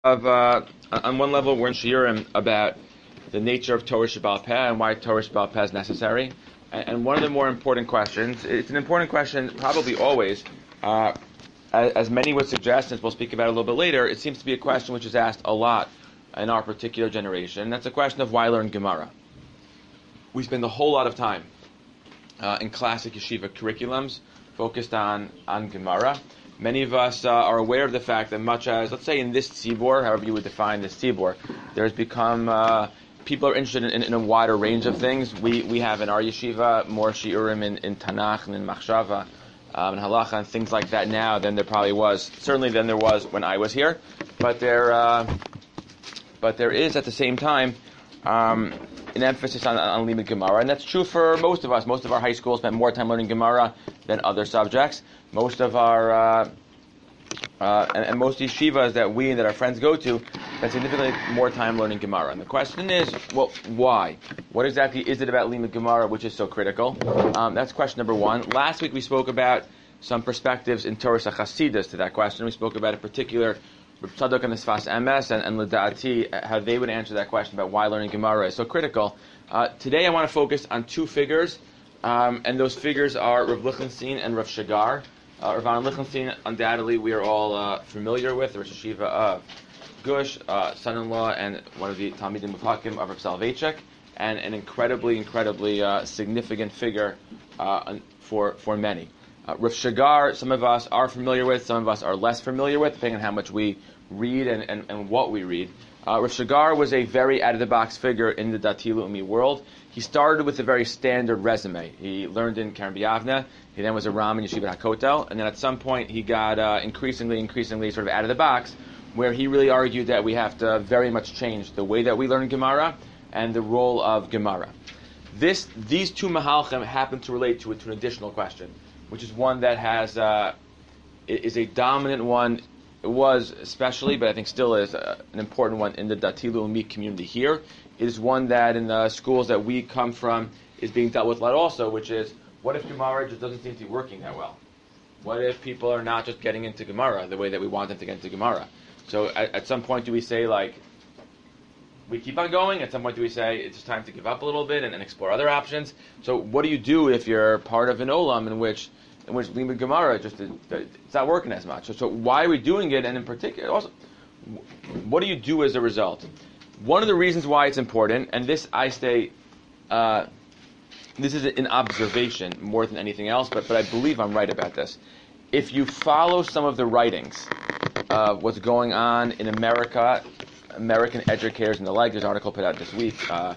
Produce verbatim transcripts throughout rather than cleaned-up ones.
Of uh, on one level, we're in shiurim about the nature of Torah Sheba'al Peh and why Torah Sheba'al Peh is necessary. And, and one of the more important questions, it's an important question probably always, uh, as, as many would suggest, as we'll speak about it a little bit later, it seems to be a question which is asked a lot in our particular generation. That's a question of why learn Gemara. We spend a whole lot of time uh, in classic yeshiva curriculums focused on, on Gemara. Many of us uh, are aware of the fact that much as, let's say in this tzibor, however you would define this tzibor, there's become, uh, people are interested in, in, in a wider range of things. We we have in our yeshiva more shiurim in, in Tanakh and in Machshava um, and Halacha and things like that now than there probably was, certainly than there was when I was here. But there, uh, but there is at the same time um, an emphasis on, on limud Gemara, and that's true for most of us. Most of our high schools spend more time learning Gemara than other subjects. Most of our, uh, uh, and, and most yeshivas that we and that our friends go to, spend significantly more time learning Gemara. And the question is, well, why? What exactly is it about limud Gemara which is so critical? Um, that's question number one. Last week we spoke about some perspectives in Torah Chasidus to that question. We spoke about a particular Reb Tzadok and the Sfas Emes and, and L'Da'ati, how they would answer that question about why learning Gemara is so critical. Uh, today I want to focus on two figures, um, and those figures are Rav Lichtenstein and Rav Shagar. Uh, Rav Lichtenstein, undoubtedly, we are all uh, familiar with, the Rosh Hashiva of Gush, uh, son-in-law, and one of the Talmidim Mufakim of Rav Soloveitchik, and an incredibly, incredibly uh, significant figure uh, for for many. Uh, Rav Shagar, some of us are familiar with, some of us are less familiar with, depending on how much we read and, and, and what we read. Uh, Rav Shagar was a very out-of-the-box figure in the Dati Leumi world. He started with a very standard resume. He learned in Keren B'Yavneh. He then was a Ram in Yeshivat HaKotel. And then at some point he got uh, increasingly, increasingly sort of out of the box, where he really argued that we have to very much change the way that we learn Gemara and the role of Gemara. This, these two Mahalchim happen to relate to, to an additional question, which is one that has uh, is a dominant one. It was especially, but I think still is uh, an important one in the Dati Leumi community here. It is one that in the schools that we come from is being dealt with a lot also, which is, what if Gemara just doesn't seem to be working that well? What if people are not just getting into Gemara the way that we want them to get into Gemara? So at, at some point do we say, like, we keep on going? At some point do we say, it's just time to give up a little bit and, and explore other options? So what do you do if you're part of an olam in which in which limud Gemara just it's not working as much? So, so why are we doing it? And in particular, also, what do you do as a result? One of the reasons why it's important, and this I say, uh, this is an observation more than anything else, but, but I believe I'm right about this. If you follow some of the writings of what's going on in America, American educators and the like, there's an article put out this week, uh,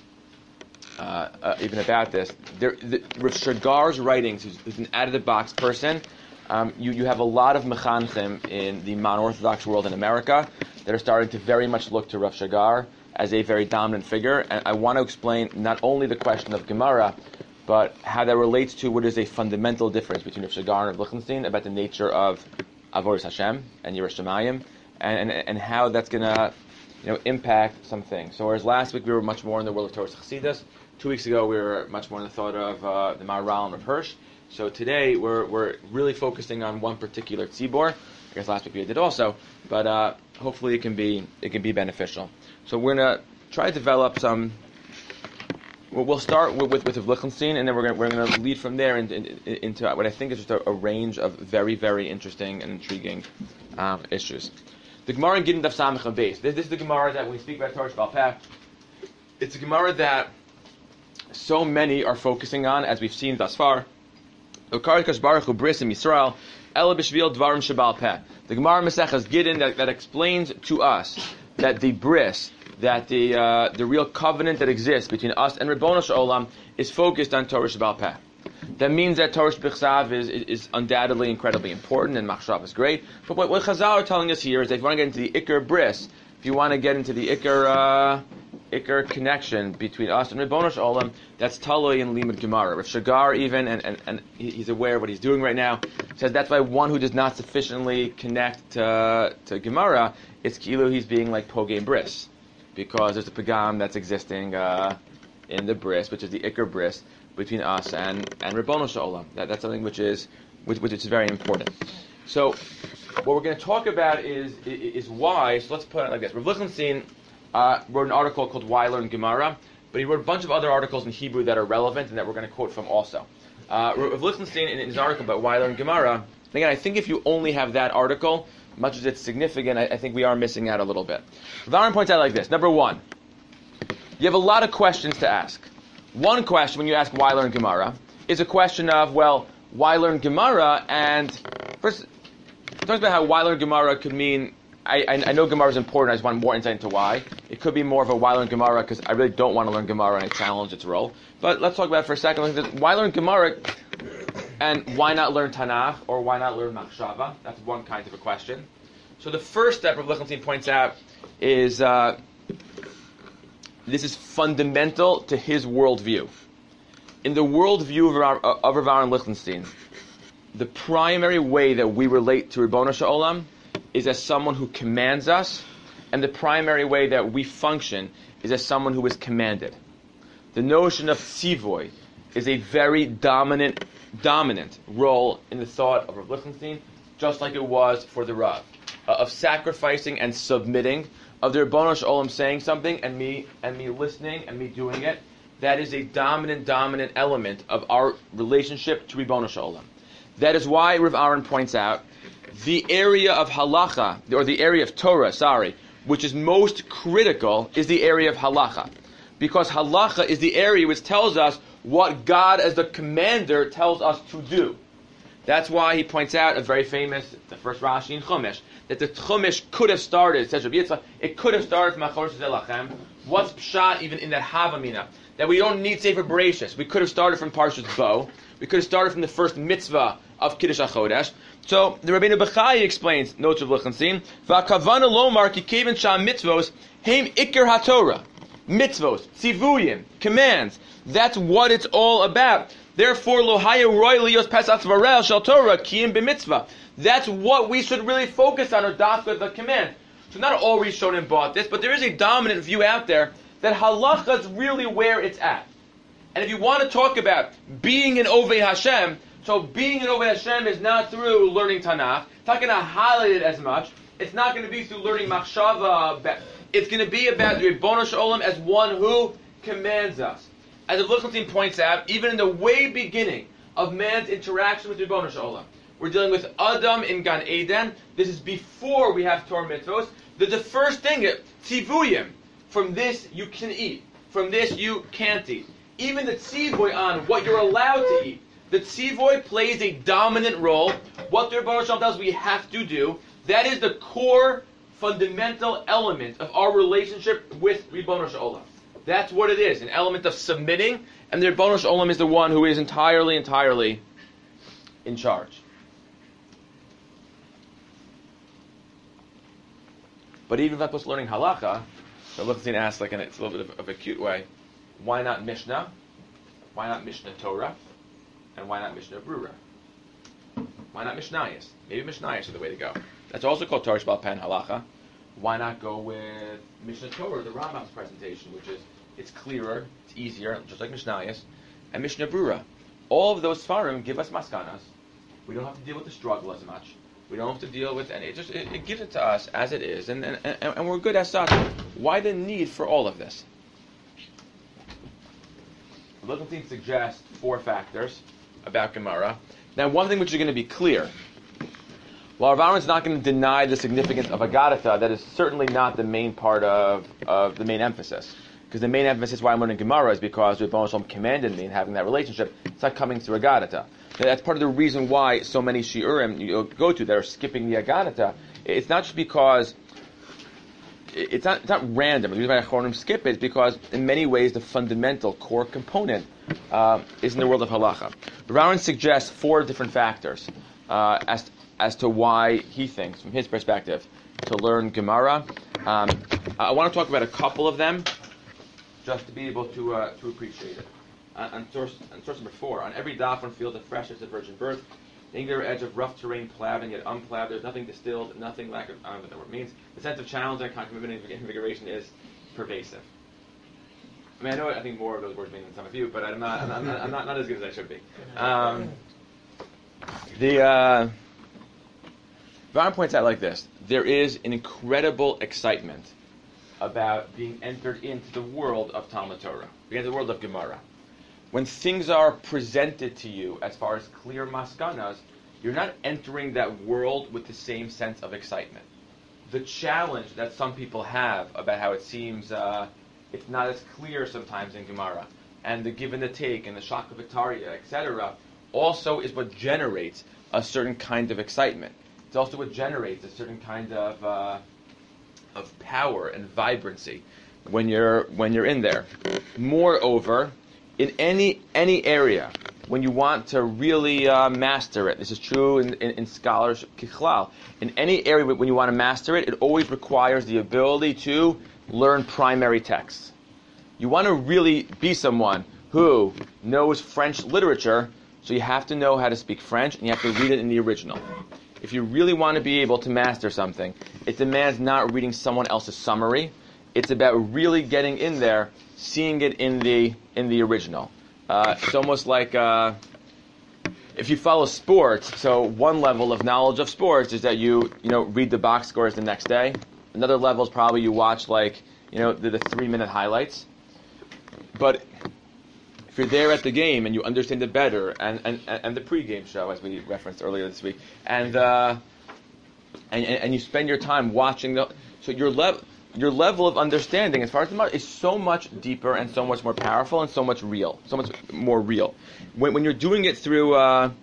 uh, uh, even about this. There, the, Rav Shagar's writings, who's, who's an out-of-the-box person, um, you, you have a lot of mechanchim in the non-Orthodox world in America that are starting to very much look to Rav Shagar as a very dominant figure. And I want to explain not only the question of Gemara, but how that relates to what is a fundamental difference between Rav Shagar and Rav Lichtenstein about the nature of Avodas Hashem and Yiras Shamayim, and, and, and how that's going to you know, impact some things. So whereas last week we were much more in the world of Torah Chassidus, two weeks ago we were much more in the thought of uh, the Maharal and Rav Hirsch. So today we're we're really focusing on one particular tzibor. I guess last week we did also, but uh, hopefully it can be it can be beneficial. So we're gonna try to develop some. Well, we'll start with with, with Lichtenstein, and then we're gonna we're gonna lead from there into, into what I think is just a, a range of very very interesting and intriguing um, issues. The Gemara in Gittin Daf Samech and Beis. This, this is the Gemara that when we speak about Torah Sheba'al Peh, it's a Gemara that so many are focusing on, as we've seen thus far. The Gemara Maseches Gittin that, that explains to us that the bris, that the uh, the real covenant that exists between us and Ribbono Shel Olam is focused on Torah Sheba'al Peh. That means that Torah Shebechsav is, is, is undoubtedly incredibly important, and Machshav is great. But what, what Chazal are telling us here is that if you want to get into the Iker bris, if you want to get into the Iker uh, Iker connection between us and Ribbono Shel Olam, that's Taloi in Limud Gemara. Rav Shagar even, and, and, and he's aware of what he's doing right now, says that's why one who does not sufficiently connect to, to Gemara, it's Kilo he's being like Pogam Bris. Because there's a Pagam that's existing uh, in the bris, which is the Iker bris, between us and, and Ribbono Shel Olam. That, that's something which is which, which is very important. So, what we're going to talk about is, is is why. So let's put it like this: Rav Lichtenstein uh, wrote an article called "Why Learn Gemara," but he wrote a bunch of other articles in Hebrew that are relevant and that we're going to quote from also. Uh, Rav Lichtenstein, in his article about "Why Learn Gemara," again, I think if you only have that article, much as it's significant, I, I think we are missing out a little bit. Rav Aaron points out like this: Number one, you have a lot of questions to ask. One question, when you ask "Why learn Gemara," is a question of, well, why learn Gemara? And first, it talks about how why learn Gemara could mean, I, I, I know Gemara is important, I just want more insight into why. It could be more of a why learn Gemara because I really don't want to learn Gemara and I challenge its role. But let's talk about it for a second. Why learn Gemara and why not learn Tanakh or why not learn Machshava? That's one kind of a question. So the first step Rav Lichtenstein points out is uh, this is fundamental to his worldview. In the worldview of Rav, of Rav Aaron Lichtenstein, the primary way that we relate to Ribbono Sh'Olam is as someone who commands us, and the primary way that we function is as someone who is commanded. The notion of tzivoy is a very dominant, dominant role in the thought of Rav Lichtenstein, just like it was for the Rav, uh, of sacrificing and submitting, of the Ribbono Sh'Olam saying something and me and me listening and me doing it. That is a dominant, dominant element of our relationship to Ribbono Sh'Olam. That is why Rav Aaron points out the area of halacha, or the area of Torah, sorry, which is most critical is the area of halacha. Because halacha is the area which tells us what God as the commander tells us to do. That's why he points out a very famous, the first Rashi in Chumash, that the Chumash could have started, says Rabbi Yitzchak, it could have started from Achor Shezeh Lachem. What's pshat even in that Havamina? That we don't need Sefer Bereshis. We could have started from Parshas Bo. We could have started from the first mitzvah of Kiddush HaChodesh. So the Rabbeinu Bechai explains, notes of Lichtenstein, V'akavana lomar ki kevan sham mitzvos heim ikar haTorah. Mitzvos, tzivuyim, commands. That's what it's all about. Therefore, lo haya roy liyos pesach varel shel Torah kiyim b'mitzvah. That's what we should really focus on, or dafka the command. So not all Rishonim bought this, but there is a dominant view out there that halacha is really where it's at. And if you want to talk about being an Ovei Hashem, so being an Ovei Hashem is not through learning Tanakh. It's not going to highlight it as much. It's not going to be through learning Machshava. It's going to be about the Ribbono Sh'Olam as one who commands us. As the Lichtenstein points out, even in the way beginning of man's interaction with Ribbono Sh'Olam, we're dealing with Adam in Gan Eden. This is before we have Torah mitzvos. The, the first thing, tzivuyim. From this you can eat. From this you can't eat. Even the tzivoy on what you're allowed to eat. The tzivoy plays a dominant role. What the Ribbono Sh'Olam tells us we have to do, that is the core, fundamental element of our relationship with Ribbono Sh'Olam. That's what it is, an element of submitting, and the Ribbono Sh'Olam is the one who is entirely, entirely in charge. But even if I'm supposed to learning halacha, so Lichtenstein asks, like in a, it's a little bit of, of a cute way, why not Mishnah? Why not Mishnah Torah? And why not Mishnah Brura? Why not Mishnayos? Maybe Mishnayos are the way to go. That's also called Torah Sheba'al Peh and Halacha. Why not go with Mishnah Torah, the Rambam's presentation, which is, it's clearer, it's easier, just like Mishnayos, and Mishnah Brura. All of those Sfarim give us maskanas. We don't have to deal with the struggle as much. We don't have to deal with any. It just it, it gives it to us as it is, and, and and and we're good as such. Why the need for all of this? Lichtenstein suggests four factors about Gemara. Now, one thing which is going to be clear, while Rav Aaron's not going to deny the significance of Agadata, that is certainly not the main part of, of the main emphasis. Because the main emphasis why I'm learning Gemara is because Ribbono Sh'Olam commanded me in having that relationship. It's not coming through Agadata. That's part of the reason why so many shiurim you go to that are skipping the Agadata. It's not just because it's not it's not random. The reason why Achronim skip it is because in many ways the fundamental core component uh, is in the world of halacha. Rav Aaron suggests four different factors uh, as as to why he thinks, from his perspective, to learn Gemara. Um, I want to talk about a couple of them, just to be able to uh, to appreciate it. Uh, on, source, on source number four, on every daf one field of fresh as a virgin birth, the angular edge of rough terrain plowed and yet unplowed, there's nothing distilled, nothing lack of, I don't know what it means. The sense of challenge and commitment and invigoration is pervasive. I mean, I know I think more of those words mean than some of you, but I'm not, I'm not, I'm not, I'm not, not as good as I should be. Um, the, uh, Ron points out like this: there is an incredible excitement about being entered into the world of Talmud Torah, into the world of Gemara. When things are presented to you as far as clear maskanas, you're not entering that world with the same sense of excitement. The challenge that some people have about how it seems uh, it's not as clear sometimes in Gemara, and the give and the take, and the Shaka Vitaria, et cetera, also is what generates a certain kind of excitement. It's also what generates a certain kind of uh, of power and vibrancy when you're when you're in there. Moreover, in any any area, when you want to really uh, master it, this is true in, in, in scholars kichlal. In any area when you want to master it, it always requires the ability to learn primary texts. You want to really be someone who knows French literature, so you have to know how to speak French, and you have to read it in the original. If you really want to be able to master something, it demands not reading someone else's summary. It's about really getting in there, seeing it in the in the original. Uh, it's almost like uh, if you follow sports. So one level of knowledge of sports is that you you know read the box scores the next day. Another level is probably you watch like you know the, the three minute highlights. But if you're there at the game and you understand it better, and, and, and the pregame show, as we referenced earlier this week, and uh, and, and you spend your time watching the, so your level your level of understanding as far as the is so much deeper and so much more powerful and so much real, so much more real. When when you're doing it through uh,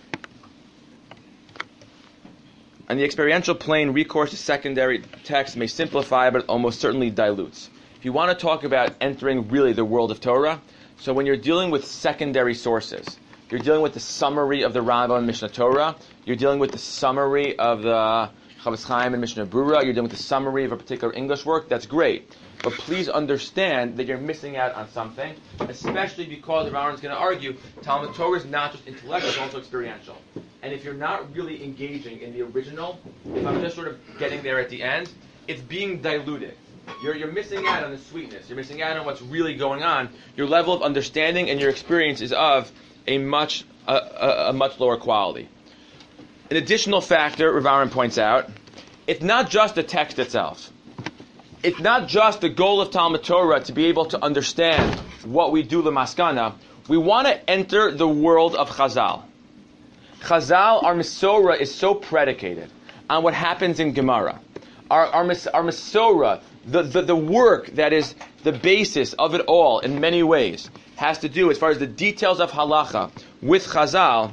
on the experiential plane, recourse to secondary text may simplify, but almost certainly dilutes. If you want to talk about entering really the world of Torah. So when you're dealing with secondary sources, you're dealing with the summary of the Rambam and Mishnah Torah, you're dealing with the summary of the Chavetz Chaim and Mishnah Berurah, you're dealing with the summary of a particular English work, that's great. But please understand that you're missing out on something, especially because Rambam is going to argue Talmud Torah is not just intellectual, it's also experiential. And if you're not really engaging in the original, if I'm just sort of getting there at the end, it's being diluted. You're, you're missing out on the sweetness. You're missing out on what's really going on. Your level of understanding and your experience is of a much a, a, a much lower quality. An additional factor, Rav Aaron points out, it's not just the text itself. It's not just the goal of Talmud Torah to be able to understand what we do l'maskana. We want to enter the world of Chazal. Chazal, our Masorah, is so predicated on what happens in Gemara. Our, our, our Masorah, The, the the work that is the basis of it all in many ways has to do, as far as the details of halacha, with Chazal,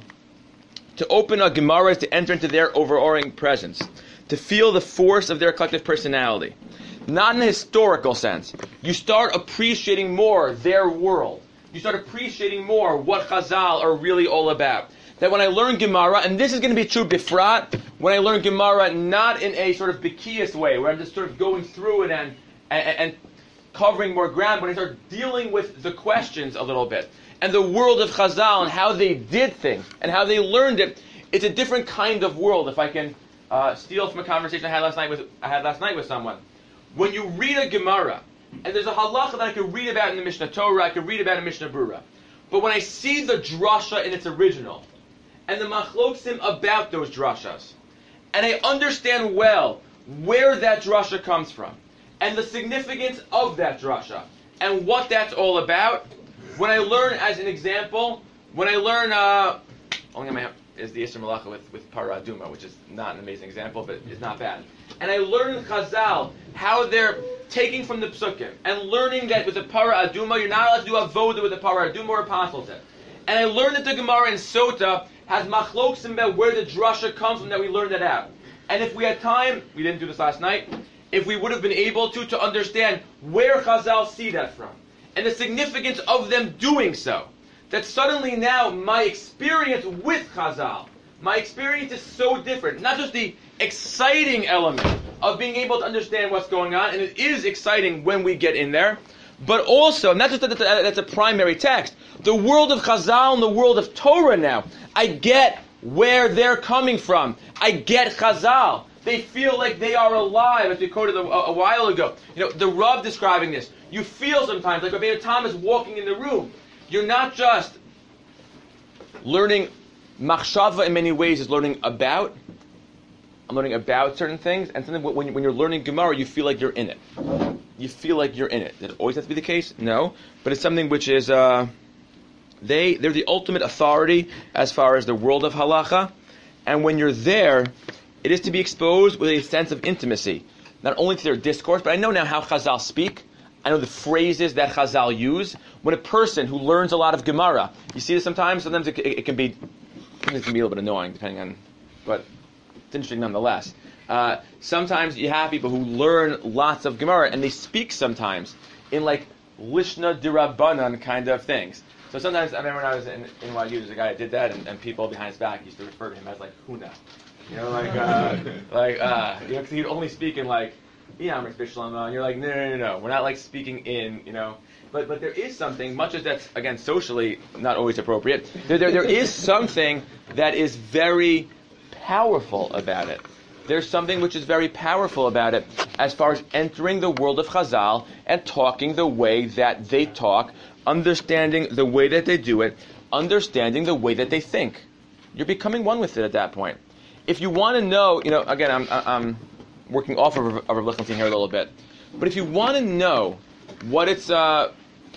to open a Gemara, to enter into their overawing presence, to feel the force of their collective personality. Not in a historical sense. You start appreciating more their world. You start appreciating more what Chazal are really all about. That when I learn Gemara, and this is going to be true bifrat, when I learn Gemara not in a sort of Bekias way, where I'm just sort of going through it and, and, and covering more ground, when I start dealing with the questions a little bit, and the world of Chazal and how they did things, and how they learned it, it's a different kind of world. If I can uh, steal from a conversation I had last night with I had last night with someone, when you read a Gemara, and there's a halacha that I could read about in the Mishnah Torah, I could read about in Mishnah Berurah, but when I see the drasha in its original, and the machloksim about those drashas, and I understand well where that drasha comes from, and the significance of that drasha, and what that's all about. When I learn, as an example, when I learn, uh, only I have is the Isser Malacha with, with Para Aduma, which is not an amazing example, but it's not bad. And I learn in Chazal how they're taking from the Psukim, and learning that with the Para Aduma, you're not allowed to do avoda with the Para Aduma or apostles. And I learned that the Gemara in Sota has machloksim about where the drasha comes from, that we learned that out. And if we had time, we didn't do this last night, if we would have been able to, to understand where Chazal see that from, and the significance of them doing so, that suddenly now my experience with Chazal, my experience is so different. Not just the exciting element of being able to understand what's going on, and it is exciting when we get in there, but also, not just that that's a primary text, the world of Chazal and the world of Torah now, I get where they're coming from. I get Chazal. They feel like they are alive, as we quoted a, a while ago. You know, the Rav describing this. You feel sometimes like Rabbeinu Thomas walking in the room. You're not just learning machshava in many ways is learning about. I'm learning about certain things, and something when, when you're learning Gemara, you feel like you're in it. You feel like you're in it. Does it always have to be the case? No. But it's something which is, uh, they, they're the ultimate authority as far as the world of halacha, and when you're there, it is to be exposed with a sense of intimacy, not only to their discourse, but I know now how Chazal speak. I know the phrases that Chazal use. When a person who learns a lot of Gemara, you see this sometimes, sometimes it, it, it can be, it can be a little bit annoying, depending on, but it's interesting nonetheless. Uh, sometimes you have people who learn lots of Gemara, and they speak sometimes in like Lishna Dirabanan kind of things. So sometimes, I remember when I was in N Y U, there's a guy that did that, and, and people behind his back used to refer to him as like Huna. You know, like, uh, like, uh, you know, because he'd only speak in like, yeah, and you're like, no, no, no, no, we're not like speaking in, you know. But but there is something, much as that's, again, socially not always appropriate, there, there, there is something that is very powerful about it. There's something which is very powerful about it as far as entering the world of Chazal and talking the way that they talk, understanding the way that they do it, understanding the way that they think. You're becoming one with it at that point. If you want to know, you know, again, I'm, I'm working off of, of Rav Lichtenstein here a little bit, but if you want to know what it's, uh,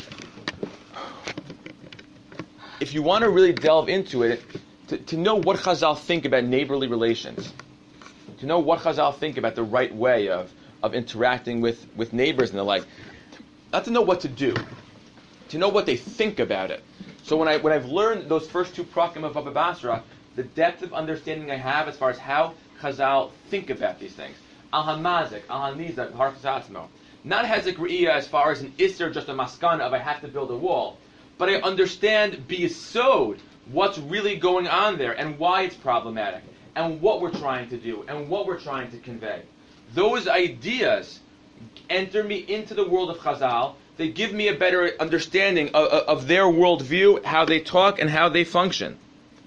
if you want to really delve into it, to, to know what Chazal think about neighborly relations, to know what Chazal think about the right way of, of interacting with, with neighbors and the like, not to know what to do, to know what they think about it. So when I when I've learned those first two prakim of Baba Basra, the depth of understanding I have as far as how Chazal think about these things. Al hamazik, al hanizak, harkasatzmo. Not hezek re'iyah as far as an isser, just a maskana of I have to build a wall, but I understand biyesod what's really going on there and why it's problematic and what we're trying to do and what we're trying to convey. Those ideas enter me into the world of Chazal. They give me a better understanding of, of their worldview, how they talk, and how they function.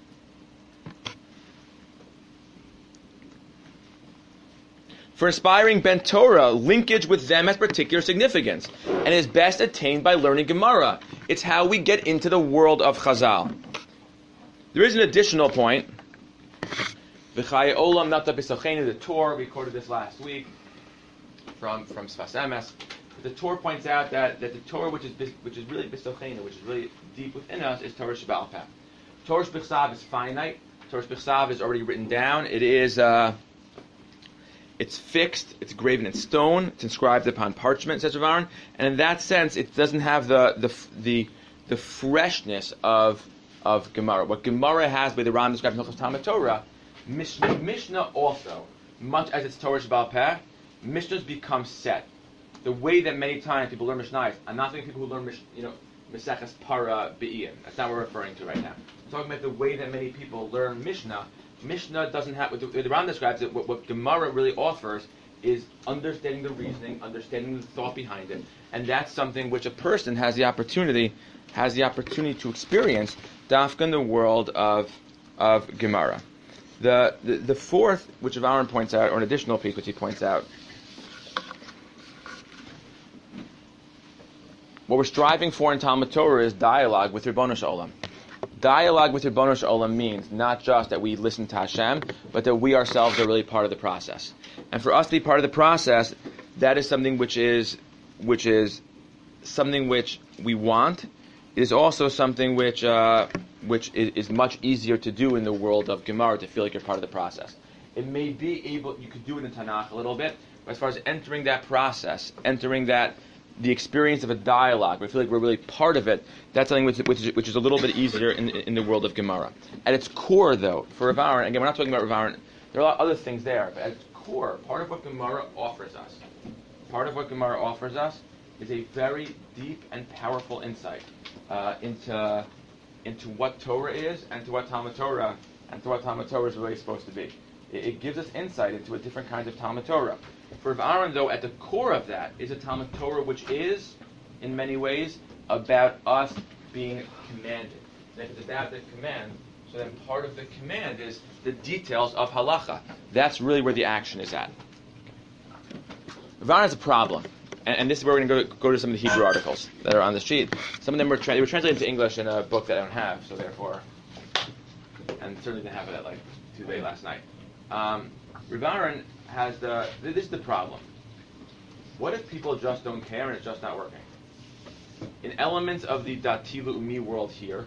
For inspiring Ben Torah, linkage with them has particular significance and is best attained by learning Gemara. It's how we get into the world of Chazal. There is an additional point. V'chaya olam nata b'sochenu, the Torah, we quoted this last week from, from Sfas Emes. The Torah points out that, that the Torah, which is which is really bisochenu, which is really deep within us, is Torah Sheba'al Peh. Torah Shebechsav is finite. Torah Shebechsav is already written down. It is, uh, it's fixed. It's graven in stone. It's inscribed upon parchment, says Rav Aaron. And in that sense, it doesn't have the the the, the freshness of of Gemara. What Gemara has, by the Ram describes in Hilchos Talmud Torah, Mishnah, Mishnah also, much as it's Torah Sheba'al Peh, Mishnahs become set. The way that many times people learn Mishnah, I'm not talking people who learn, you know, Meseches Para Be'iyim. That's not what we're referring to right now. I'm talking about the way that many people learn Mishnah. Mishnah doesn't have, what the, the Ram describes it, what, what Gemara really offers is understanding the reasoning, understanding the thought behind it, and that's something which a person has the opportunity, has the opportunity to experience, dafka in the world of of Gemara. The, the the fourth, which Rav Aaron points out, or an additional piece which he points out, what we're striving for in Talmud Torah is dialogue with Ribbono Shel Olam. Dialogue with Ribbono Shel Olam means not just that we listen to Hashem, but that we ourselves are really part of the process. And for us to be part of the process, that is something which is which is something which we want. It is also something which uh, which is, is much easier to do in the world of Gemara, to feel like you're part of the process. It may be able, you could do it in Tanakh a little bit, but as far as entering that process, entering that the experience of a dialogue, we feel like we're really part of it, that's something which, which, is, which is a little bit easier in, in the world of Gemara. At its core, though, for Rav Aaron, again, we're not talking about Rav Aaron, there are a lot of other things there, but at its core, part of what Gemara offers us, part of what Gemara offers us is a very deep and powerful insight uh, into into what Torah is and to what Talmud Torah and to what Talmud Torah is really supposed to be. It, it gives us insight into a different kind of Talmud Torah. For Rav Aaron, though, at the core of that is a Talmud Torah which is, in many ways, about us being commanded. And if it's about the command, so then part of the command is the details of halacha. That's really where the action is at. Rav Aaron has a problem. And, and this is where we're going to go, go to some of the Hebrew articles that are on the sheet. Some of them were, tra- they were translated into English in a book that I don't have, so therefore, and certainly didn't have it at like Tuesday last night. Um, Rav Aaron has the, this is the problem. What if people just don't care and it's just not working? In elements of the Dati Le'umi world here,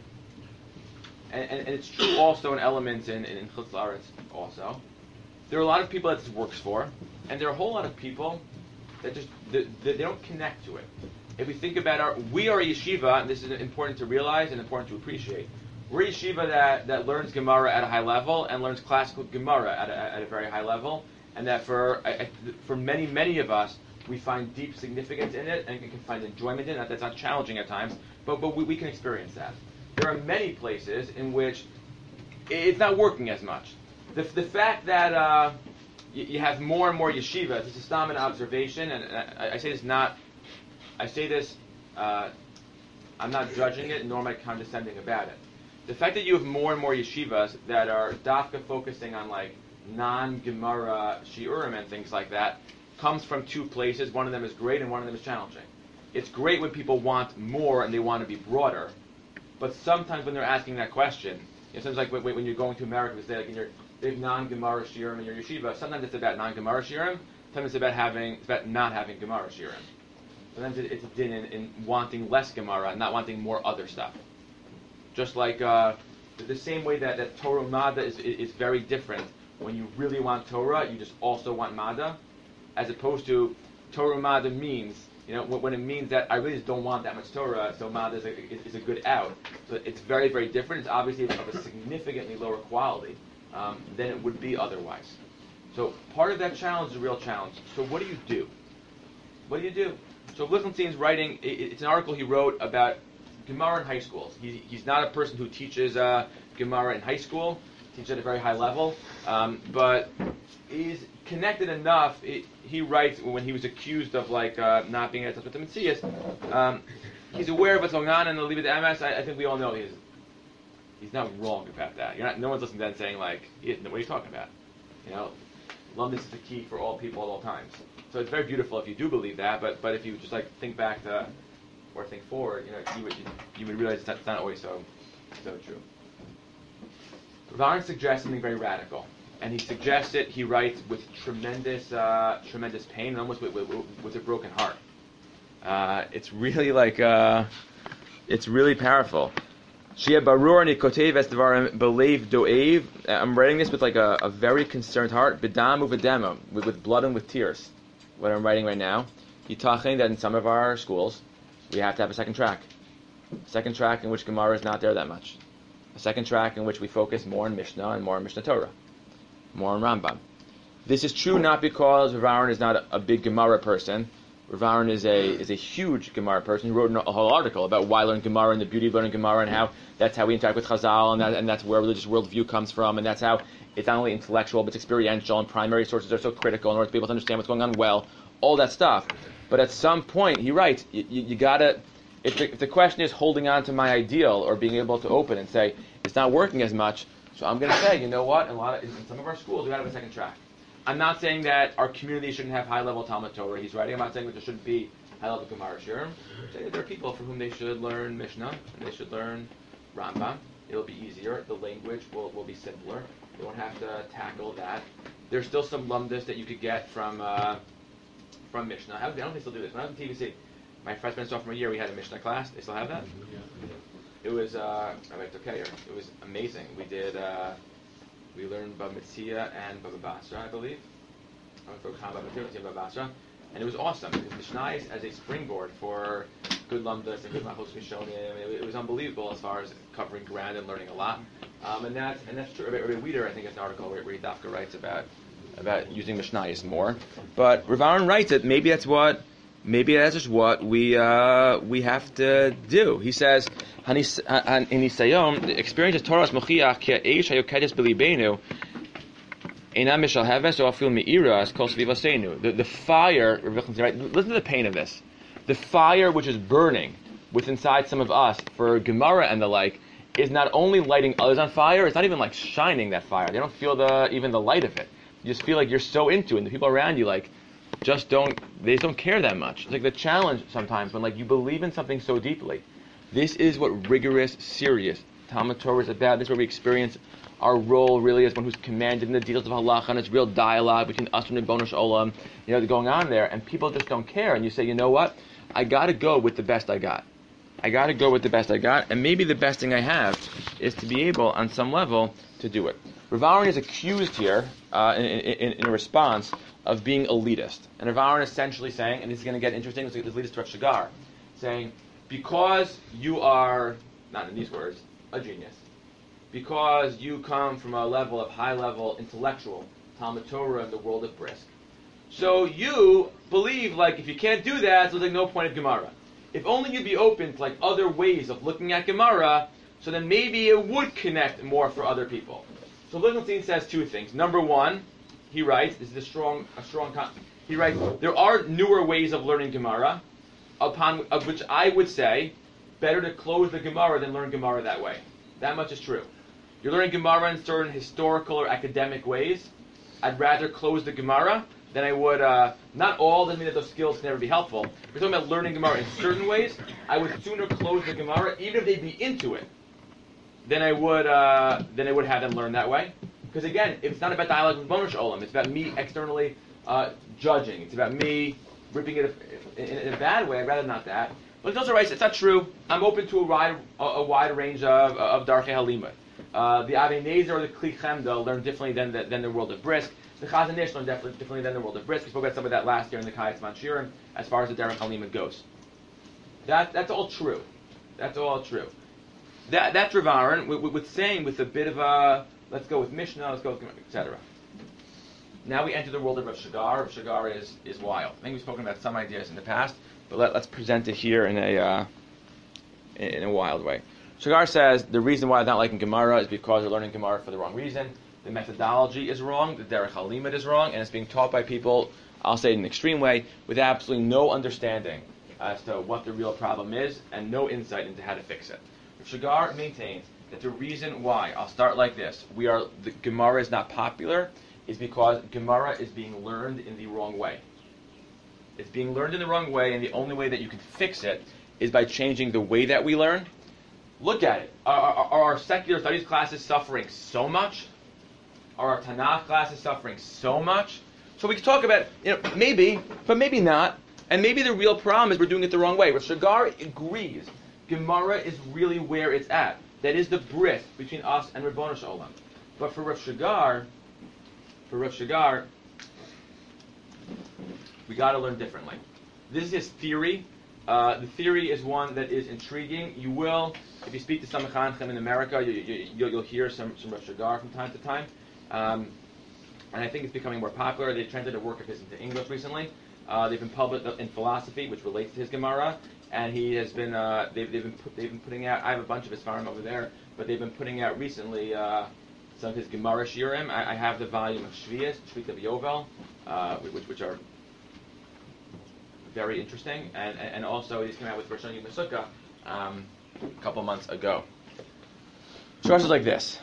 and, and, and it's true also in elements in, in, in Chutz La'aretz also, there are a lot of people that this works for, and there are a whole lot of people that just, that, that they don't connect to it. If we think about our, we are a yeshiva, and this is important to realize and important to appreciate. We're a yeshiva that, that learns Gemara at a high level and learns classical Gemara at a, at a very high level, and that for for many, many of us, we find deep significance in it and can find enjoyment in it. That's not challenging at times, but, but we, we can experience that. There are many places in which it's not working as much. The, the fact that uh, you, you have more and more yeshivas, this is not an observation, and I, I say this not, I say this, uh, I'm not judging it, nor am I condescending about it. The fact that you have more and more yeshivas that are dafka focusing on like non-Gemara shiurim and things like that comes from two places. One of them is great and one of them is challenging. It's great when people want more and they want to be broader, but sometimes when they're asking that question, you know, sometimes like when, when you're going to America, they say like in your big non-Gemara shiurim in your yeshiva, sometimes it's about non-Gemara shiurim, sometimes it's about having, it's about not having Gemara shiurim. Sometimes it's a din in, in wanting less Gemara and not wanting more other stuff. Just like uh, the same way that, that Torah Mada is, is very different. When you really want Torah, you just also want Mada, as opposed to Torah Mada means, you know, when it means that I really just don't want that much Torah, so Mada is a, is a good out. So it's very, very different. It's obviously of a significantly lower quality um, than it would be otherwise. So part of that challenge is a real challenge. So what do you do? What do you do? So Lichtenstein's writing, it, it's an article he wrote about Gemara in high schools. He, he's not a person who teaches uh, Gemara in high school, teaches at a very high level, um, but he's connected enough. It, he writes when he was accused of like uh, not being in touch with the Messias, um, he's aware of what's going on in the Libat M S. I, I think we all know he's he's not wrong about that. You're not. No one's listening to that and saying like, what are you talking about? You know, Lumdis is the key for all people at all times. So it's very beautiful if you do believe that, but but if you just like think back to or think forward, you know, you would you, you would realize it's not, it's not always so so true. Rav Aaron suggests something very radical, and he suggests it. He writes with tremendous uh, tremendous pain, and almost with, with, with a broken heart. Uh, it's really like uh, it's really powerful. Shia barur ani kotev es dvarim belev doev. I'm writing this with like a, a very concerned heart, b'dam u'v'dema, with, with blood and with tears. What I'm writing right now, yitachin that in some of our schools we have to have a second track, a second track in which Gemara is not there that much, a second track in which we focus more on Mishnah and more on Mishnah Torah, more on Rambam. This is true not because Rav Aaron is not a, a big Gemara person. Rav Aaron is a is a huge Gemara person. He wrote a whole article about why learn Gemara and the beauty of learning Gemara and how that's how we interact with Chazal and that, and that's where religious worldview comes from, and that's how it's not only intellectual but it's experiential, and primary sources are so critical in order to be able to understand what's going on well, all that stuff. But at some point, he writes, you, you, you gotta, if the, if the question is holding on to my ideal or being able to open and say, it's not working as much, so I'm going to say, you know what, in, a lot of, in some of our schools, we got to have a second track. I'm not saying that our community shouldn't have high-level Talmud Torah. He's writing, I'm not saying that there shouldn't be high-level Gemara Shiurim. I'm saying that there are people for whom they should learn Mishnah, and they should learn Rambam. It'll be easier. The language will, will be simpler. They won't have to tackle that. There's still some lumdus that you could get from... Uh, From Mishnah. I don't think they still do this. When I was in T V C, my freshman and sophomore year, we had a Mishnah class. They still have that? Yeah. It was, uh, okay, it was amazing. We did, uh, we learned Bava Metzia and Bava Basra, I believe. I went for Bava Metzia and Bava Basra. And it was awesome. It was Mishnah as a springboard for good lumdus and good machos rishonim. It, it was unbelievable as far as covering ground and learning a lot. Um, and that's and that's true. Rabbi Weider, I think, has an article where, where he Dafka writes about about using Mishnayos more. But Rav Aaron writes that maybe that's what, maybe that's just what we uh, we have to do. He says, in Nisayom, the experience of Torah is mochiach ki ha'esh hayokedes b'libeinu einam mishalheves or afil me'iras kol svivaseinu. The the fire, right? Listen to the pain of this. The fire which is burning within inside some of us for Gemara and the like is not only lighting others on fire. It's not even like shining that fire. They don't feel the even the light of it. You just feel like you're so into it, and the people around you like just don't they just don't care that much. It's like the challenge sometimes when like you believe in something so deeply. This is what rigorous, serious Talmud Torah is about. This is where we experience our role really as one who's commanded in the details of halacha, and it's real dialogue between us and Ribono Shel Olam, you know, going on there, and people just don't care. And you say, you know what? I got to go with the best I got. I got to go with the best I got, and maybe the best thing I have is to be able, on some level, to do it. Rav Aaron is accused here uh, in, in, in a response of being elitist, and Rav Aaron is essentially saying, and this is going to get interesting. This leads to Rav Shigar, saying, because you are, not in these words, a genius, because you come from a level of high-level intellectual Talmud Torah in the world of Brisk, so you believe, like, if you can't do that, so there's like no point of Gemara. If only you'd be open to like other ways of looking at Gemara, so then maybe it would connect more for other people. So Lichtenstein says two things. Number one, he writes, this is a strong, a strong. Con- he writes, there are newer ways of learning Gemara, upon of which I would say, better to close the Gemara than learn Gemara that way. That much is true. You're learning Gemara in certain historical or academic ways. I'd rather close the Gemara than I would, uh, not all, doesn't mean that those skills can never be helpful. If we're talking about learning Gemara in certain ways, I would sooner close the Gemara, even if they'd be into it, than I would, uh, than I would have them learn that way. Because again, it's not about dialogue with Ribono Shel Olam. It's about me externally uh, judging. It's about me ripping it in, in, in a bad way. I'd rather not that. But it's also right, it's not true. I'm open to a wide, a, a wide range of, of Darkei Halimud. Uh, the Avnei Nezer or the Kli Chemda learn differently than the, than the world of Brisk. The Chazon Ish learn differently, differently than the world of Brisk. We spoke about some of that last year in the Kayetz Manshirim, as far as the Derech Halimud goes. That, that's all true. That's all true. That, that's Rav Aaron with, with saying with a bit of a, let's go with Mishnah, let's go with, et cetera. Now we enter the world of Rav Shigar. Rav Shigar is, is wild. I think we've spoken about some ideas in the past, but let, let's present it here in a uh, in a wild way. Shigar says the reason why I'm not liking Gemara is because they're learning Gemara for the wrong reason. The methodology is wrong, the Derech Halimud is wrong, and it's being taught by people, I'll say it in an extreme way, with absolutely no understanding as to what the real problem is and no insight into how to fix it. Shigar maintains that the reason why, I'll start like this, we are the Gemara is not popular is because Gemara is being learned in the wrong way. It's being learned in the wrong way, and the only way that you can fix it is by changing the way that we learn. Look at it. Are, are, are our secular studies classes suffering so much? Are our Tanakh classes suffering so much? So we can talk about, you know, maybe, but maybe not. And maybe the real problem is we're doing it the wrong way. Rav Shigar agrees. Gemara is really where it's at. That is the bris between us and Ribono Shel Olam. But for Rav Shigar, for Rav Shigar, we got to learn differently. This is his theory. Uh, the theory is one that is intriguing. You will, if you speak to some mechanchim in America, you, you, you'll, you'll hear some, some Rav Shigar from time to time. Um, and I think it's becoming more popular. They translated a work of his into English recently. Uh, they've been published in philosophy, which relates to his Gemara, and he has been. Uh, they've, they've been. Put, they've been putting out. I have a bunch of his farm over there, but they've been putting out recently uh, some of his Gemara Shiurim. I, I have the volume of Shvias, Shvita of Yovel, uh, which, which are very interesting, and, and, and also he's come out with Rosh Hashanah Sukkah um, a couple months ago. Shor is like this.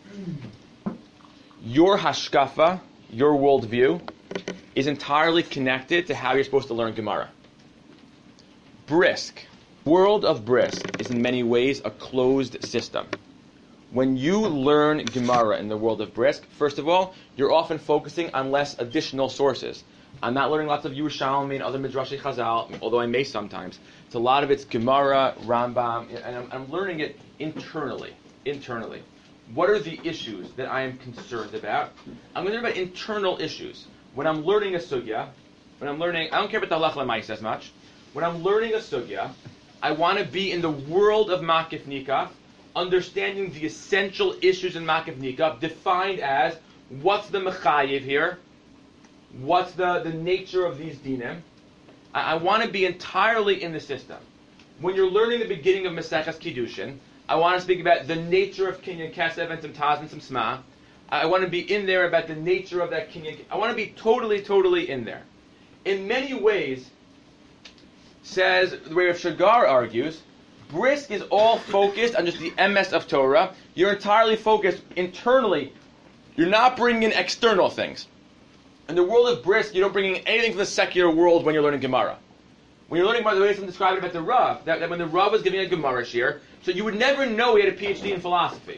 Your hashkafa, your worldview, is entirely connected to how you're supposed to learn Gemara. Brisk, world of Brisk, is in many ways a closed system. When you learn Gemara in the world of Brisk, first of all, you're often focusing on less additional sources. I'm not learning lots of Yerushalmi and other Midrashi Chazal, although I may sometimes. It's a lot of it's Gemara, Rambam, and I'm, I'm learning it internally. Internally. What are the issues that I am concerned about? I'm going to learn about internal issues. When I'm learning a sugya, when I'm learning, I don't care about the halach l'mais as much. When I'm learning a sugya, I want to be in the world of Makif Nikaf, understanding the essential issues in Makif Nikaf, defined as what's the mechayiv here, what's the, the nature of these dinim. I, I want to be entirely in the system. When you're learning the beginning of Maseches Kiddushin, I want to speak about the nature of Kinyan Kesev and some Taz and some Sma. I want to be in there about the nature of that Kinyan. I want to be totally, totally in there. In many ways, says the way Rav Shigar argues, Brisk is all focused on just the M S of Torah. You're entirely focused internally. You're not bringing in external things. In the world of Brisk, you don't bring in anything from the secular world when you're learning Gemara. When you're learning Gemara, the way someone described it about the Rav, that, that when the Rav was giving a Gemara shir, so you would never know he had a P H D in philosophy.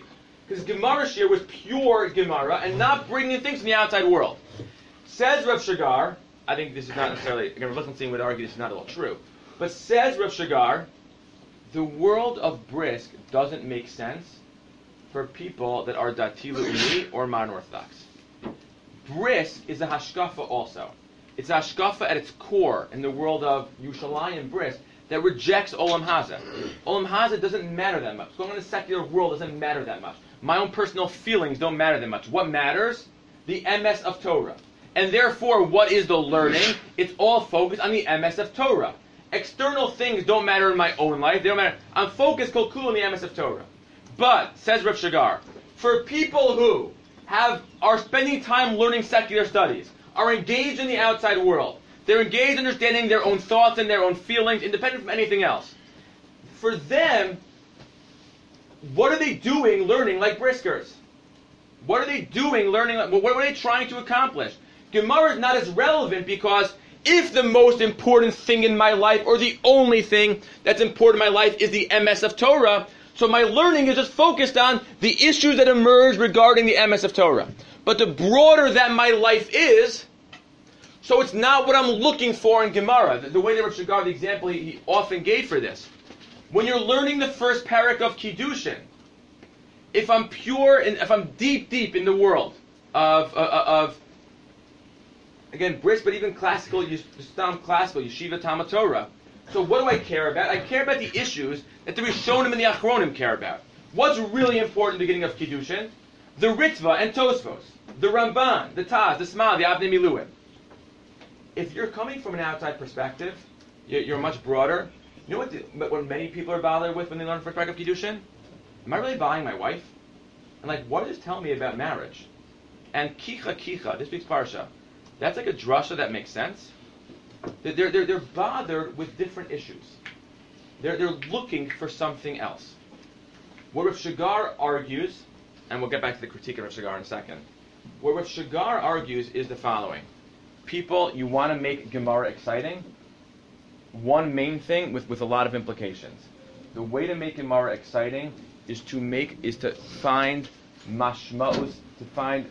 Because Gemara Shir was pure Gemara and not bringing things from the outside world. Says Rav Shagar, I think this is not necessarily, again, Rav Lichtenstein would argue this is not at all true, but says Rav Shagar, the world of Brisk doesn't make sense for people that are Dati Le'umi or modern Orthodox. Brisk is a hashkafa also. It's a hashkafa at its core in the world of Yerushalayim Brisk that rejects Olam Haza. Olam Haza doesn't matter that much. Going in the secular world doesn't matter that much. My own personal feelings don't matter that much. What matters? The M S of Torah. And therefore, what is the learning? It's all focused on the M S of Torah. External things don't matter in my own life. They don't matter. I'm focused kolkul on the M S of Torah. But, says Rav Shagar, for people who have are spending time learning secular studies, are engaged in the outside world, they're engaged in understanding their own thoughts and their own feelings, independent from anything else. For them, what are they doing learning like Briskers? What are they doing learning? Like, what are they trying to accomplish? Gemara is not as relevant because if the most important thing in my life, or the only thing that's important in my life, is the M S of Torah, so my learning is just focused on the issues that emerge regarding the M S of Torah. But the broader that my life is, so it's not what I'm looking for in Gemara. The, the way that Rav Shagar, the example he, he often gave for this. When you're learning the first parak of Kiddushin, if I'm pure, and if I'm deep, deep in the world of, uh, of again, Brisk, but even classical, Stam classical, Yeshiva Talmud Torah. So what do I care about? I care about the issues that the Rishonim and the Achronim care about. What's really important at the beginning of Kiddushin? The Ritva and Tosfos, the Ramban, the Taz, the Sma, the Avnei Miluim. If you're coming from an outside perspective, you're, you're much broader. You know what, the, what many people are bothered with when they learn first parak of Kiddushin? Am I really buying my wife? And like, what does this tell me about marriage? And Kicha Kicha, this week's parsha, that's like a drasha that makes sense. They're, they're, they're bothered with different issues. They're, they're looking for something else. What Rav Shagar argues, and we'll get back to the critique of Rav Shagar in a second, what Rav Shagar argues is the following. People, you want to make Gemara exciting? One main thing with, with a lot of implications. The way to make Gemara exciting is to make is to find mashmaos, to find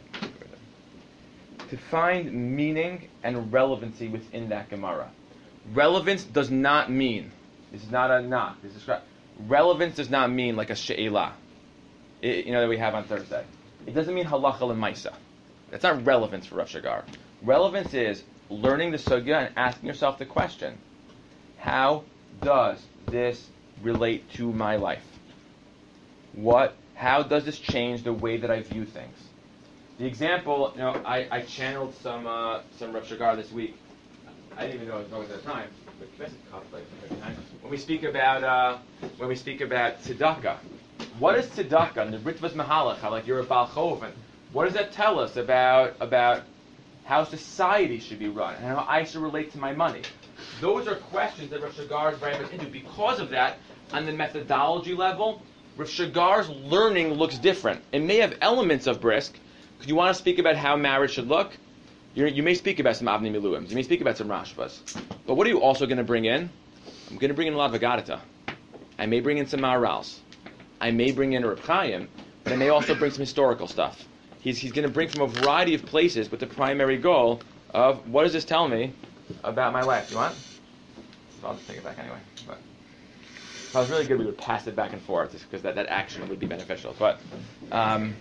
to find meaning and relevancy within that Gemara. Relevance does not mean, this is not a knock, this is relevance does not mean like a she'elah, it, you know, that we have on Thursday. It doesn't mean halacha l'maisa. That's not relevance for Rav Shagar. Relevance is learning the sugya and asking yourself the question, how does this relate to my life? What, how does this change the way that I view things? The example, you know, I, I channeled some uh, some Rav Shagar this week. I didn't even know it was going at the time. But when we speak about uh, when we speak about tzedakah, what is tzedakah? And the Ritvas Mahalach, how like you're a Baal Chov, and what does that tell us about about how society should be run and how I should relate to my money? Those are questions that Rav Shagar is very much into. Because of that, on the methodology level, Rav Shagar's learning looks different. It may have elements of Brisk. Because you want to speak about how marriage should look, You're, you may speak about some Avnei Miluim, you may speak about some Rashbas. But what are you also going to bring in? I'm going to bring in a lot of Agadata. I may bring in some Maharals. I may bring in a Reb Chaim, but I may also bring some historical stuff. He's, he's going to bring from a variety of places with the primary goal of, what does this tell me about my life? You want? So I'll just take it back anyway. But if I was really good, we would pass it back and forth, just because that, that action would be beneficial. But um,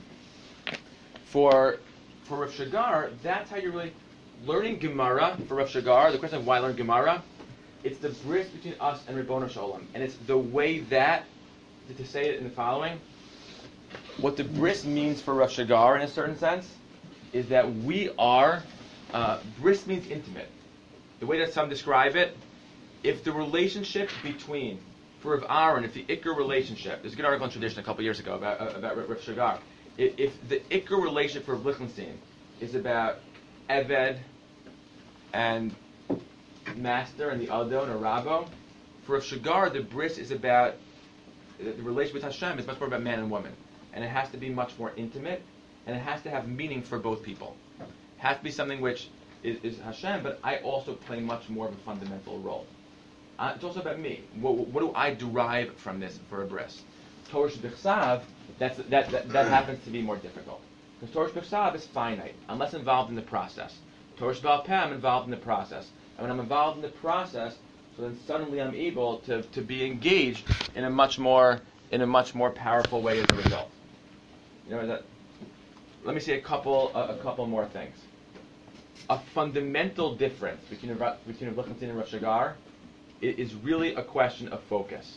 for for Rav Shagar, that's how you're really learning Gemara. For Rav Shagar, the question of why learn Gemara, it's the bris between us and Ribbono Shel Olam, and it's the way that, to, to say it in the following, what the bris means for Rav Shagar in a certain sense is that we are, uh, bris means intimate. The way that some describe it, if the relationship between, for Rav Aaron, if the Iker relationship, there's a good article in Tradition a couple years ago about, uh, about Rav Shagar, if, if the Iker relationship for Rav Lichtenstein is about Eved and Master and the Adon or Rabo, for Rav Shagar, the bris is about, the, the relationship with Hashem is much more about man and woman. And it has to be much more intimate, and it has to have meaning for both people. It has to be something which is, is Hashem, but I also play much more of a fundamental role. Uh, it's also about me. What, what do I derive from this for a bris? Torah Shebechsav, that's that, that that happens to be more difficult. Because Torah Shebechsav is finite. I'm less involved in the process. Torah Sheba'al Peh, I'm involved in the process. And when I'm involved in the process, so then suddenly I'm able to, to be engaged in a much more in a much more powerful way as a result. You know that. Let me say a couple a, a couple more things. A fundamental difference between between Rav Lichtenstein and Rav Shigar is really a question of focus.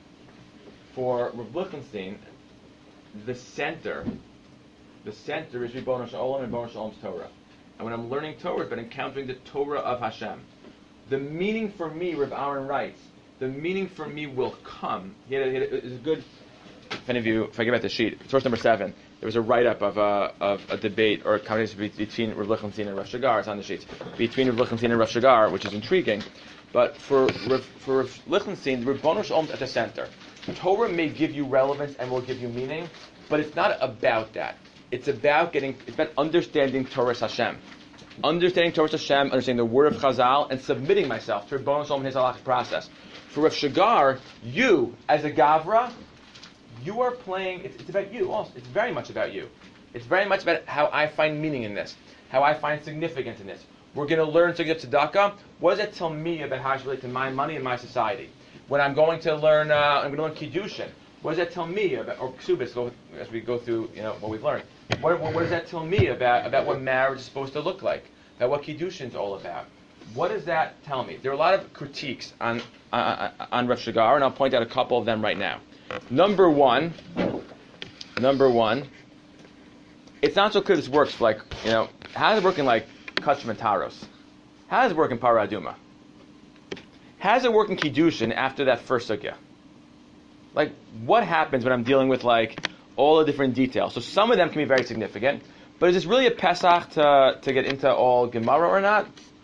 For Rav Lichtenstein, the center, the center is Ribono Shel Olam and Ribono Shel Olam's Torah. And when I'm learning Torah, I've been encountering the Torah of Hashem. The meaning for me, Rav Aaron writes, the meaning for me will come. He had a, he had a, it was a good. If any of you, if I give out the sheet, source number seven, there was a write-up of a of a debate or a conversation between Rav Lichtenstein and Rav Shigar. It's on the sheets between Rav Lichtenstein and Rav Shigar, which is intriguing. But for Rav, for Rav Lichtenstein, the Ribono Shel Olam is at the center. Torah may give you relevance and will give you meaning, but it's not about that. It's about getting. It's about understanding Torah Hashem, understanding Torah Hashem, understanding the word of Chazal, and submitting myself to Ribono Shel Olam in His halachic process. For Rav Shigar, you as a Gavra, you are playing. It's, it's about you. Also, it's very much about you. It's very much about how I find meaning in this, how I find significance in this. We're going to learn to get tzedakah. What does that tell me about how I should relate to my money and my society? When I'm going to learn, uh, I'm going to learn kiddushin. What does that tell me about, or ksubis, as we go through, you know, what we've learned? What, what, what does that tell me about about what marriage is supposed to look like? About what kiddushin is all about? What does that tell me? There are a lot of critiques on uh, on Rav Shigar, and I'll point out a couple of them right now. Number one, number one, it's not so clear this works. Like, you know, how does it work in like Kachim and Taros? How does it work in Parah Aduma? How does it work in Kiddushin after that first sugya? Like, what happens when I'm dealing with like all the different details? So some of them can be very significant, but is this really a Pesach to to get into all Gemara or not?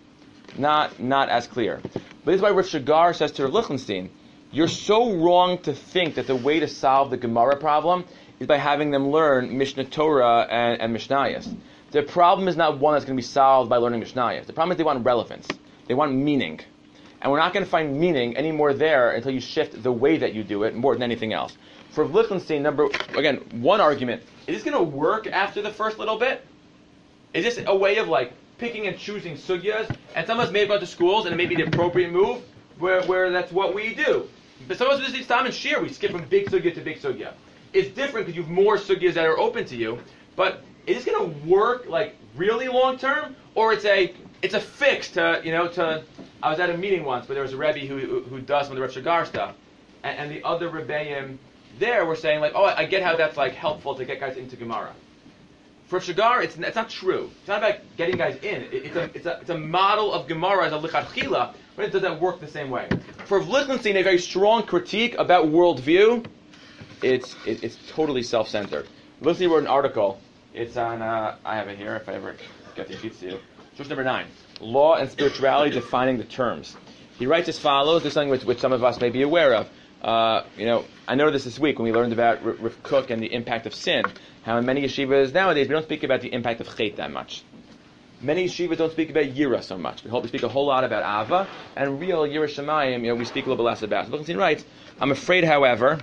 Not not as clear. But this is why Rav Shigar says to Rav Lichtenstein, you're so wrong to think that the way to solve the Gemara problem is by having them learn Mishnah Torah and, and Mishnayos. The problem is not one that's going to be solved by learning Mishnayos. The problem is they want relevance. They want meaning. And we're not going to find meaning any more there until you shift the way that you do it more than anything else. For Rav Lichtenstein, number, again, one argument, is this going to work after the first little bit? Is this a way of like picking and choosing sugyas? And some of us may have gone to schools and it may be the appropriate move where, where that's what we do. But some of us just time and share, we skip from big sugya to big sugya. It's different because you have more sugyas that are open to you. But is this going to work like really long term, or it's a it's a fix to you know to? I was at a meeting once where there was a Rebbe who who, who does some of the Rav Shigar stuff, and, and the other Rebbeim there were saying like, oh, I get how that's like helpful to get guys into Gemara. For Shigar, it's it's not true. It's not about getting guys in. It, it's a it's a it's a model of Gemara as a lichatchila, but it doesn't work the same way. For Lichtenstein, a very strong critique about worldview. It's it, it's totally self-centered. Lichtenstein wrote an article. It's on. Uh, I have it here. If I ever get the sheets to you. Source number nine: Law and Spirituality Defining the Terms. He writes as follows. This is something which, which some of us may be aware of. Uh, you know, I noticed this this week when we learned about R- Rav Kook and the impact of sin. How in many yeshivas nowadays we don't speak about the impact of chait that much. Many yeshivas don't speak about yira so much. We hope we speak a whole lot about ava and real yira shemayim. You know, we speak a little bit less about. So Lichtenstein writes, I'm afraid, however,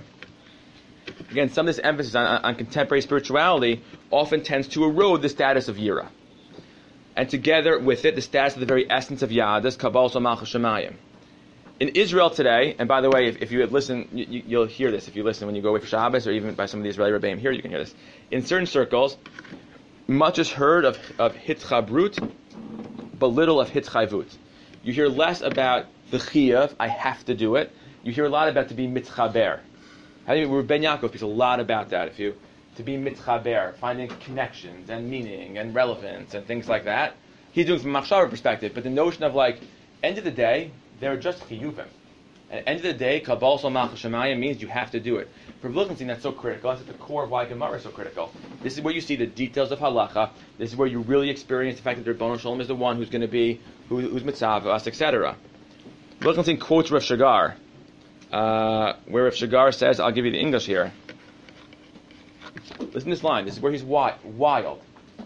again, some of this emphasis on, on contemporary spirituality often tends to erode the status of yira, and together with it, the status of the very essence of yadus, kabbalah malchus shemayim. In Israel today, and by the way, if, if you had listened, you, you'll hear this if you listen when you go away for Shabbos, or even by some of the Israeli Rebbeim here, you can hear this. In certain circles, much is heard of, of hitchabrut, but little of hitchayvut. You hear less about the chiyav, I have to do it. You hear a lot about to be mitchaber. I think Ben Yaakov speaks a lot about that. If you to be mitchaber, finding connections and meaning and relevance and things like that. He's doing from a machshava perspective, but the notion of like, end of the day, they're just chiyuvim. At the end of the day, kabbalah sol malchus shemayim means you have to do it. For Lichtenstein, that's so critical. That's at the core of why Gemara is so critical. This is where you see the details of halacha. This is where you really experience the fact that the Ribono Shel Olam is the one who's going to be, who, who's mitzvah us, et cetera. Lichtenstein quotes Rav Shigar, uh, where Rav Shigar says, I'll give you the English here. Listen to this line. This is where he's wi- wild.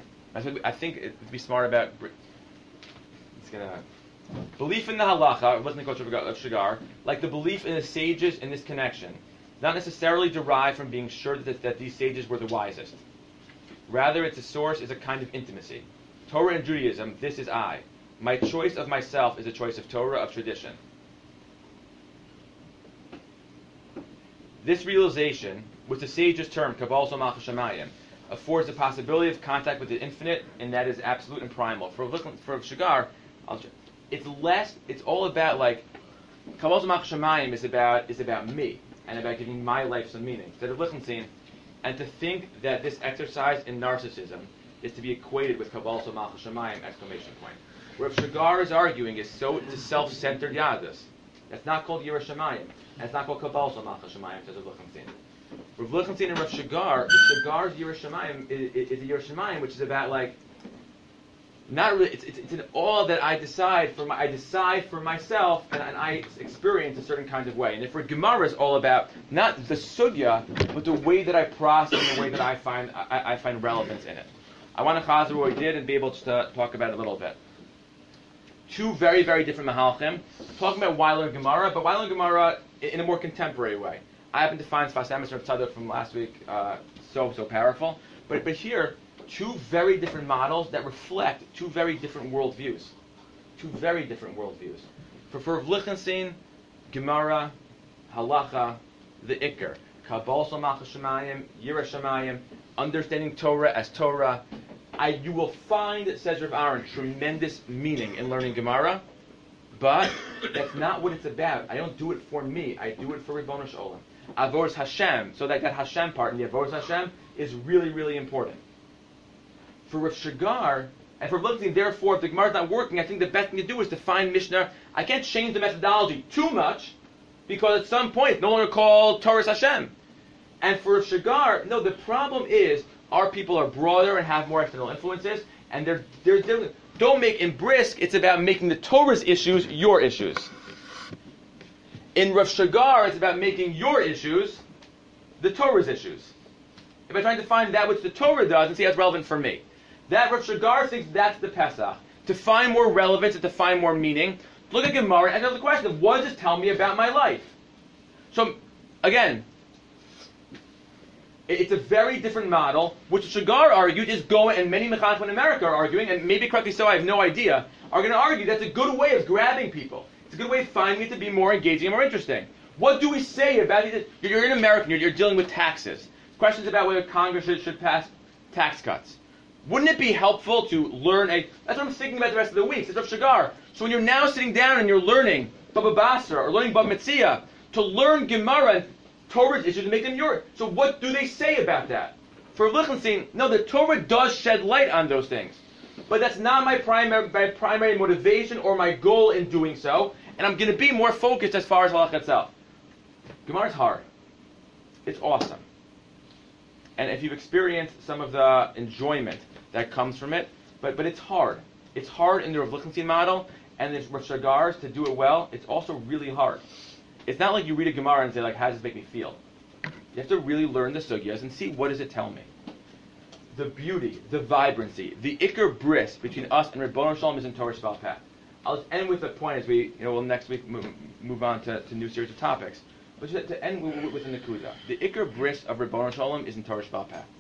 I think it'd be smart about. It's gonna. Belief in the halacha, listening to Rav Shigar, like the belief in the sages in this connection, not necessarily derived from being sure that, that these sages were the wisest. Rather, its source is a kind of intimacy. Torah and Judaism, this is I. My choice of myself is a choice of Torah, of tradition. This realization, which the sages term Kabbalah Malchus Shamayim, affords the possibility of contact with the infinite, and that is absolute and primal. For for Shigar, I'll, it's less. It's all about like Kabbalah Malchus Shamayim is about is about me and about giving my life some meaning. Instead of Lichtenstein, and to think that this exercise in narcissism is to be equated with Kabbalah Malchus Shamayim! Exclamation point. Where Shigar is arguing is so it's a self-centered Yadus. That's not called Yiras Shamayim. That's not called Kabbalah Malchus Shamayim, says Rav Lichtenstein. Rav Lichtenstein and Rav Shigar, Shigar's Yiras Shamayim is, is, is a Yiras Shamayim, which is about like not really. It's, it's, it's an all that I decide for my. I decide for myself, and, and I experience a certain kind of way. And if for Gemara is all about not the sugya, but the way that I process, and the way that I find I, I find relevance in it. I want to chazer what we did and be able to talk about it a little bit. Two very, very different mahalchim. Talking about why learn Gemara, but why learn Gemara in a more contemporary way. I happen to find Sfas Emes Rav Tzadok from last week uh, so, so powerful. But but here, two very different models that reflect two very different worldviews. Two very different worldviews. For, for Rav Lichtenstein, Gemara, Halacha, the Iker. Kabbalah Malchus Shamayim, Yiras Shamayim, understanding Torah as Torah. I, you will find, says Rav Aaron, tremendous meaning in learning Gemara, but that's not what it's about. I don't do it for me. I do it for Ribono Shel Olam. Avodas Hashem, so that, that Hashem part in the Avodas Hashem is really, really important. For Rav Shigar, and for Lichtenstein, therefore, if the Gemara is not working, I think the best thing to do is to find Mishnah. I can't change the methodology too much, because at some point it's no longer called Torah Hashem. And for Rav Shigar, no, the problem is our people are broader and have more external influences, and they're, they're, they're don't make in Brisk, it's about making the Torah's issues your issues. In Rav Shigar, it's about making your issues the Torah's issues. If I'm trying to find that which the Torah does and see how it's relevant for me. That Rav Shigar thinks that's the Pesach. To find more relevance and to find more meaning, look at Gemara and ask the question of what does this tell me about my life? So, again, it's a very different model, which Shigar argued is going, and many Mechanechim in America are arguing, and maybe correctly so, I have no idea, are going to argue that's a good way of grabbing people. It's a good way of finding it to be more engaging and more interesting. What do we say about it? You're an American, you're, you're dealing with taxes. Questions about whether Congress should, should pass tax cuts. Wouldn't it be helpful to learn a... That's what I'm thinking about the rest of the week, says Rav Shigar. So when you're now sitting down and you're learning Baba Basra or learning Baba Metzia, to learn Gemara and Torah's issues and make them yours. So what do they say about that? For Lichtenstein, no, the Torah does shed light on those things. But that's not my primary, my primary motivation or my goal in doing so. And I'm going to be more focused as far as halakha itself. Gemara is hard. It's awesome. And if you've experienced some of the enjoyment that comes from it, but but it's hard. It's hard in the Rav Lichtenstein model, and there's Rav Shigar's to do it well. It's also really hard. It's not like you read a Gemara and say, like, how does this make me feel? You have to really learn the sugyas and see what does it tell me. The beauty, the vibrancy, the ikar bris between us and Ribono Shel Olam is in Torah Sheba'al Peh. I'll just end with a point as we, you know, we'll next week move, move on to, to new series of topics. But to, to end with, with the Nakuda, the ikar bris of Ribono Shel Olam is in Torah Sheba'al Peh.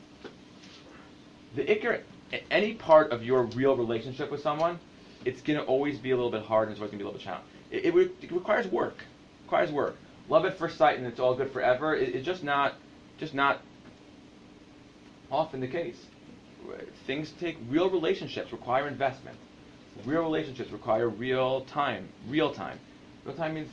The ikar, any part of your real relationship with someone, it's going to always be a little bit hard and it's always going to be a little bit challenging. It, it, re- it requires work. Requires work. Love at first sight and it's all good forever. It, it's just not, just not often the case. Things take real relationships require investment. Real relationships require real time. Real time. Real time means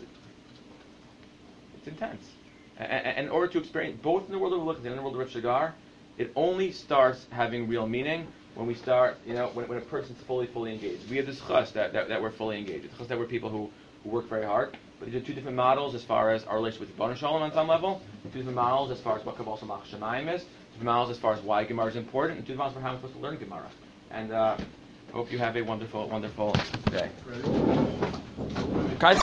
it's intense. And, and in order to experience both in the world of Lichtenstein and in the world of Rav Shigar, it only starts having real meaning when we start, you know, when, when a person's fully, fully engaged. We have this chus that, that, that we're fully engaged. It's chus that we're people who, who work very hard. But these are two different models as far as our relationship with Ribono Shel Olam on some level, two different models as far as what Kabbalah Malchus Shamayim is, two different models as far as why Gemara is important, and two different models for how I'm supposed to learn Gemara. And uh, I hope you have a wonderful, wonderful day. Ready?